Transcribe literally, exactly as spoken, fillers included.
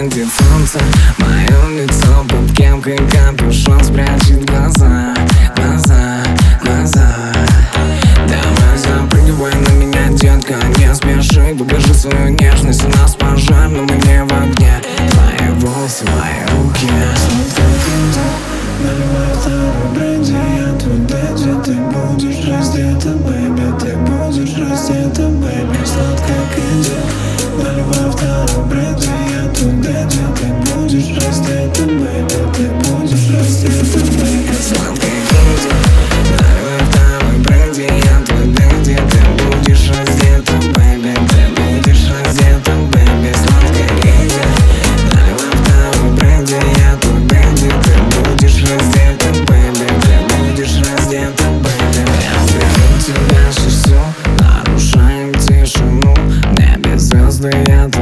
светит солнце. Мое лицо под кепкой, капюшон спрячет глаза, глаза, глаза. Давай запрыгивай на меня, детка, не спеши. Покажи свою нежность, у нас пожар, но мы не в огне. Твои волосы, мои руки. Наливай второй бренди, я твой дэдди. Ты будешь раздета, бэйби, ты будешь раздета, бэйби, сладкая кэнди. Наливай второй бренди, я твой дэдди. Ты будешь раздета, бэйби, ты будешь раздета, бэйби, сладкая кэнди. Наливай второй бренди, я твой дэдди. Ты будешь раздета, бэйби, ты будешь раздета, бэйби, сладкая кэнди. Наливай второй бренди, я твой дэдди. Ты будешь раздета, бэйби, ты будешь раздета, бэйби. Я беру тебя шестью, нарушаем тишину. В небе звезды, я